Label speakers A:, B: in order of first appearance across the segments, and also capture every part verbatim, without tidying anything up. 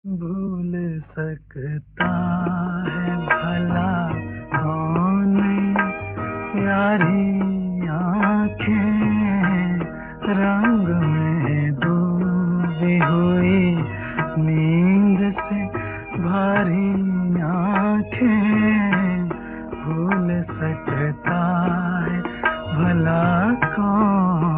A: भूल सकता है भला कौन यारी आँखें रंग में डूबी हुई नींद से भारी आँखें भूल सकता है भला कौन।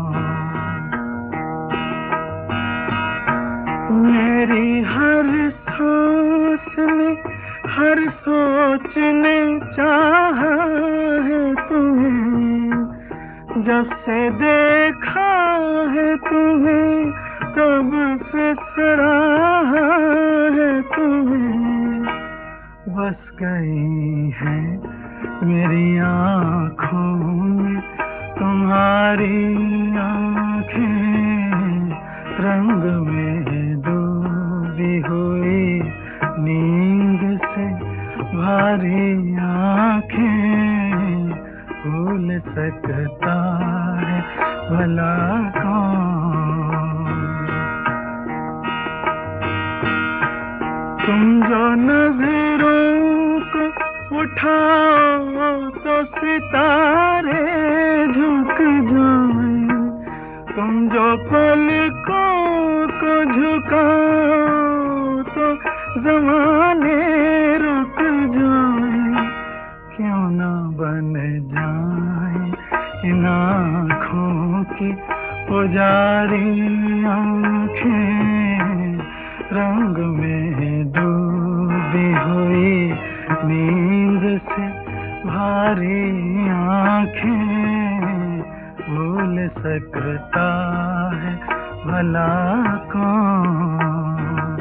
A: मेरी हर सांस में हर सोच ने चाहा है तुम्हें, जब से देखा है तुम्हें तब से सराहा है तुम्हें। बस गई है मेरी आँखों में तुम्हारी आँखें रंग में डूबी हुई नींद से भारी आँखें भूल सकता है भला कौन। तुम जो नजरों को उठाओ तो सितारे झुक जाएं, तुम जो पलकों को झुकाओ तो ज़माने रुक जाएं। क्यों ना बन जाएं इन आँखों की पुजारी आँखें रंग में डूबी हुई नींद से भारी आँखें भूल सकता है भला कौन।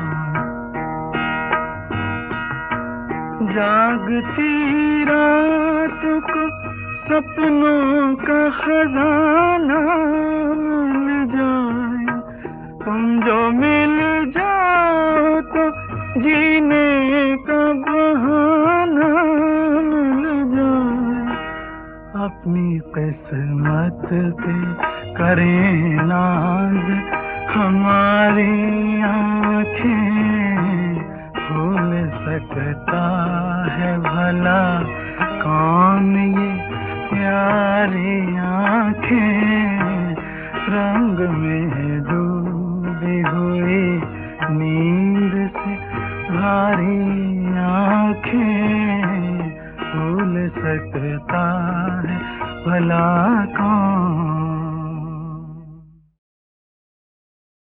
A: जागती रात को सपनों का खजाना मिल जाए, तुम जो मिल जाओ तो जीने का बहाना मिल जाए। अपनी किस्मत पे करें नाज हमारी आँखें भूल सकता है भला कौन ये प्यारी आँखें रंग में डूबी